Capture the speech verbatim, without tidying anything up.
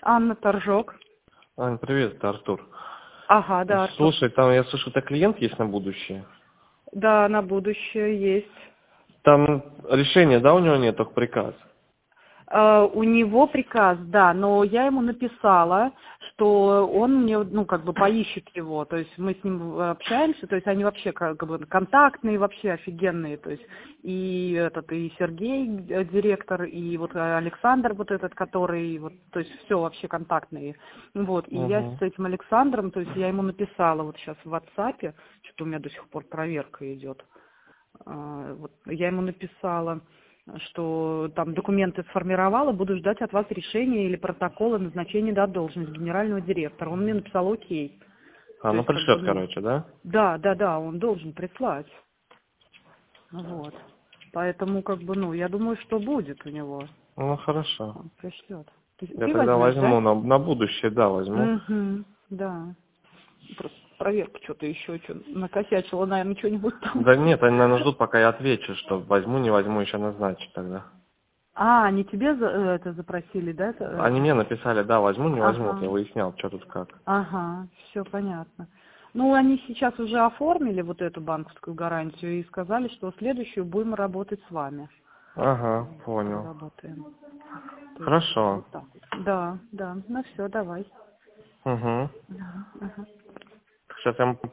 Анна Торжок. Ань, привет, это Артур. Ага, да, Артур. Слушай, там, я слышу, это клиент есть на будущее? Да, на будущее есть. Там решения, да, у него нет, только приказ? Uh, у него приказ, да, но я ему написала, что он мне, ну, как бы поищет его, то есть мы с ним общаемся, то есть они вообще как бы контактные, вообще офигенные, то есть и этот, и Сергей, директор, и вот Александр вот этот, который, вот, то есть все вообще контактные, вот, и я Угу. с этим Александром, то есть я ему написала вот сейчас в WhatsApp, что у меня до сих пор проверка идет, uh, вот, я ему написала, что там документы сформировала, буду ждать от вас решения или протокола назначения до должности генерального директора. Он мне написал окей. А, То ну есть, как бы, пришлет, ну, короче, да? да, да, да, он должен прислать. Вот. Поэтому, как бы, ну, я думаю, что будет у него. Ну, хорошо. Он пришлет. Ты, Я ты тогда возьмешь, да? возьму, на, на будущее, да, возьму. Угу, да. Просто проверка что-то еще, что накосячила, наверное, что-нибудь там. Да нет, они, наверное, ждут, пока я отвечу, что возьму, не возьму, еще назначить тогда. А, они тебе за, это запросили, да? Это, Они это? мне написали, да, возьму, не возьму, вот я Ага. выяснял, что тут как. Ага, все понятно. Ну, они сейчас уже оформили вот эту банковскую гарантию и сказали, что следующую будем работать с вами. Ага, понял. Проработаем. То есть Хорошо. вот так. Да, да. Ну все, давай. Угу. Ага, ага. Сейчас я